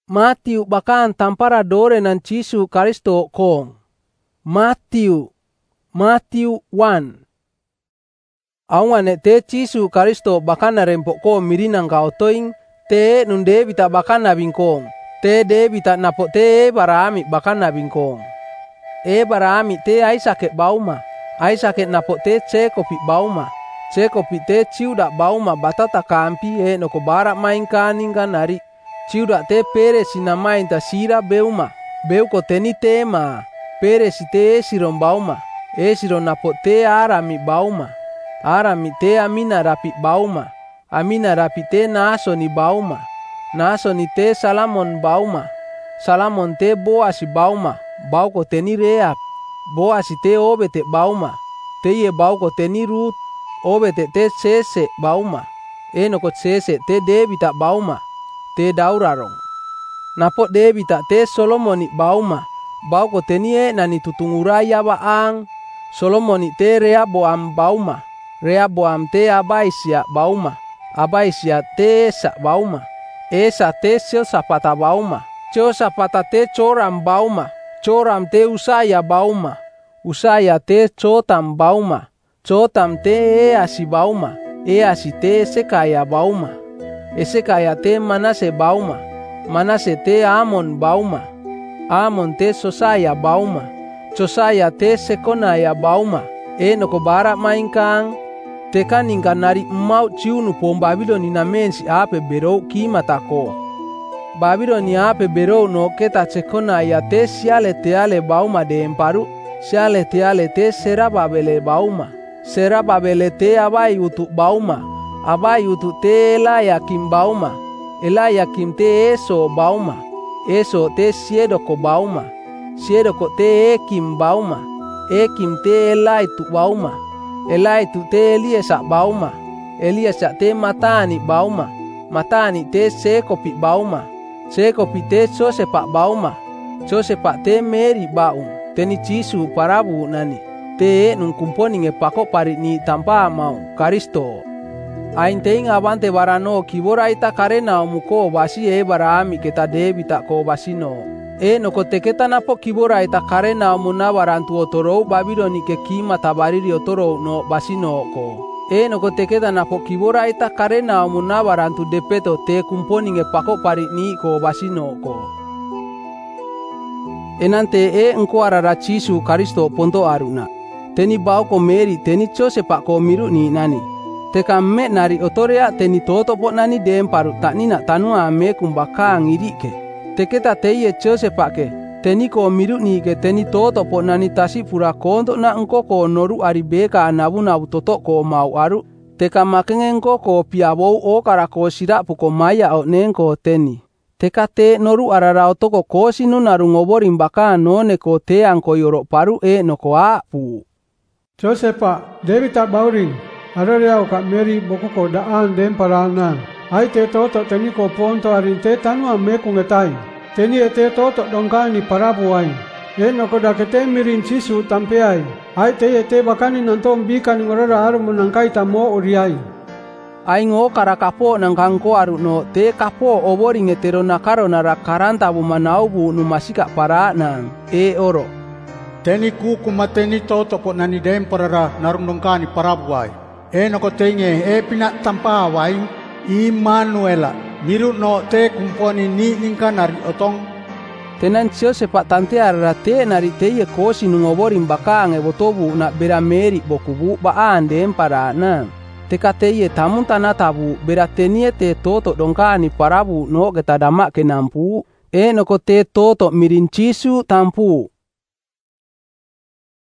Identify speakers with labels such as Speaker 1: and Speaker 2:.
Speaker 1: Matiu bakan tampara dore nan Jisu Kristo kong. Matiu 1. Awan te Jisu Kristo bakan na rempok ko mirinang kau toing te nunde bita bakan na bingkong. Te de bita napo te barami bakan na bingkong. Barami te Aisaket bauma. Aisaket napo te Cekopi bauma. Cekopi te ciuda bauma batata kampi noko barak main kaningan nari. Ciuda te pere sinamain ta sira beuma. Beuko teni tema. Pere si te siron bauma. Siron napo te Arami bauma. Arami te Amina rapi bauma. Amina rapi te Nasoni bauma. Nasoni te Salamon bauma. Salamon te Boasi bauma. Bauko teni Reap. Boasi te Obete bauma. Te bauko teni Rut. Obete te Sese bauma. Enoko Sese te Debita bauma. Te Daurarong. Napo Debita te Solomoni bauma. Bauko teni nani tutunguraya baang. Solomoni te Rehaboam bauma. Rehaboam te Abaisia bauma. Abaisia te Esa bauma. Esa te Josapata bauma. Josapata te Joram bauma. Joram te Usaya bauma. Usaya te Jotam bauma. Jotam te Easi bauma. Easi te Esekaya bauma. Esekaya te Manase bauma. Manase te Amon bauma. Amon te Sosaya bauma. Sosaya te Sekonaya bauma. Enoko barak mainkang. Te kaningan nari mau ciunu pom Babiloni na mensi ape berou kimatako. Babiloni ape berou no keta Sekonaya te siale teale bauma de emparu. Siale teale te Serababele bauma. Serababele te Abai utu bauma. Abai utu te Elayakim bauma. Elayakim te Eso bauma. Eso te Siedoko bauma. Siedoko te Ekim bauma. Ekim te Elaitu bauma. Elaitu te Eliesa bauma. Eliesa te Matani bauma. Matani te Sekopi bauma. Sekopi te Josepa bauma. Josepa te Meri baum. Teni Jisu parabu nani. Te nun kumponing pako pari ni tampa mau Kristo. Ain teing abante barano kibora ita karena muko basi barami kita debita ko basino. Noko teketa napo kibora ita karena muna barantu otoro Babiloni ke kima tabariri otoro no basino ko. Noko teketa napo kibora ita karena muna barantu depeto te kumponing pako pari ni ko basino ko. Enante engko arara Jisu Kristo ponto aruna. Teni bau ko Meri teni Josepa ko miru ni nani. Teka me nari otorea teni toto po nani demparu taknina tanua me kumbakang irike. Teketa teye Josepa ke teni ko miru ni ke teni toto po nani tasi pura konto na engko ko noru aribeka anabu nabu toto ko mau aru. Teka makenge engko ko piabou o karako sira puko maya o nengko teni. Teka te noru arara otoko kosi nunaru ngoborin baka none ko te angko yoro paru noko apu.
Speaker 2: Josepa Debita bauring. Ararea ka Meri bokoko daan den parana. Ai te toto teni ko ponto arin te tanua me kungetai. Teni te toto dongkani parabuai. Noko da kete mirin Jisu tampeai. Ai te bakani nantom bikan ngorara aru menangkai tamo uriai.
Speaker 1: Ai ngo karakapo nang kangko aru no te kapo oboring etero nakaro narakaranta bu manaubu numasika para nang oro.
Speaker 3: Teni kuku mateni toto po nani dem parara narundongkani parabuai. Noko tenge pinak tampa wai Immanuela miru no te kumponi ni ningka nari otong.
Speaker 1: Tenan Josepa tante arara te nari te ye kosi nungoborin bakang botobu na bera Meri bokubu baan dem para nang. Teka te ye tamun tanatabu bera tenie te toto dongkani parabu no geta damak ke nampu. Noko te toto mirin Jisu tampu.